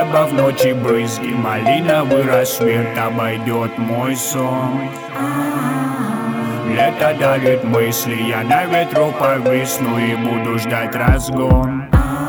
Небо в ночи брызги, малиновый рассвет, обойдет мой сон. Лето дарит мысли, я на ветру повисну и буду ждать разгон.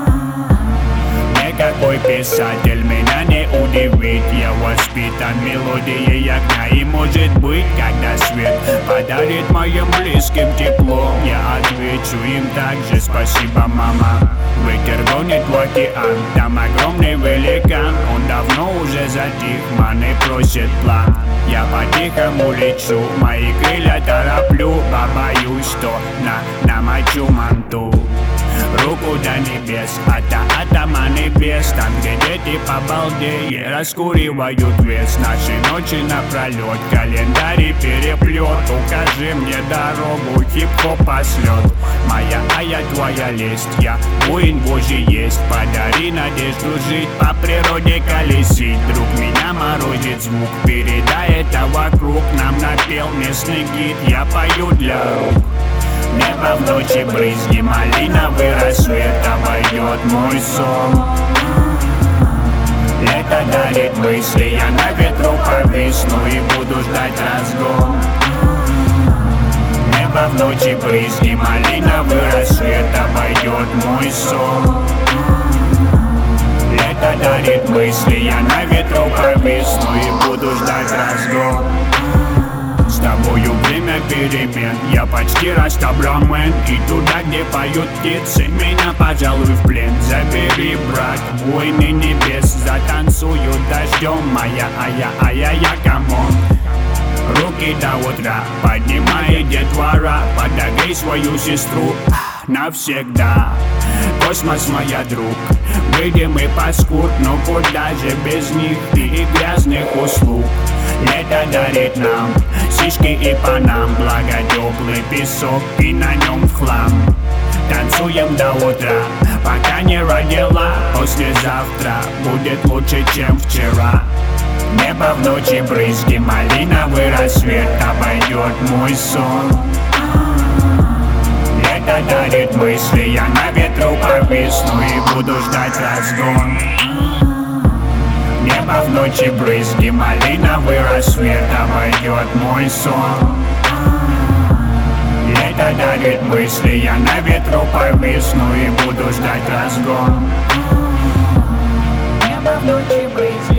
Никакой писатель меня не удивит, я воспитан мелодией огня. И может быть, когда свет подарит моим близким тепло, я отвечу им также: спасибо, мама. Ветер гонит в океан, там огромный великан. Он давно уже затих, маны просит план. Я по-тихому лечу, мои крылья тороплю, побоюсь, что намочу манту. Руку до небес, атома небес, там, где дети по балде раскуривают вес. Наши ночи напролет, календарь переплет. Укажи мне дорогу, хип-хоп пошлет. Моя, твоя лесть, я воин Божий есть. Подари надежду жить, по природе колесить. Вдруг меня морозит звук, передай это вокруг. Нам напел местный гид, я пою для рук. Небо в ночи брызги, малиновый рассвет, обойдет мой сон. Лето дарит мысли, я на ветру повисну и буду ждать разгон. Небо в ночи брызги, малиновый рассвет, обойдет мой сон. Лето дарит мысли, я на ветру повисну и буду ждать разгон. С тобою время перемен, я почти растабрамен. И туда, где поют птицы, меня, пожалуй, в плен. Забери, брат, войны небес, затанцую дождем. Моя, я, камон. Руки до утра, поднимай детвора. Подогрей свою сестру навсегда. Космос, моя друг, выйдем мы паскуд, но куда же без них и грязных услуг. Лето дарит нам сишки и панам, благо теплый песок и на нем в хлам. Танцуем до утра, пока не родила. Послезавтра будет лучше, чем вчера. Небо в ночи брызги, малиновый рассвет, обойдет мой сон. Лето дарит мысли, я на ветру повисну и буду ждать разгон. Небо в ночи брызги, малиновый рассвет, обойдет мой сон. Лето дарит мысли, я на ветру повисну и буду ждать разгон. Небо в ночи брызги.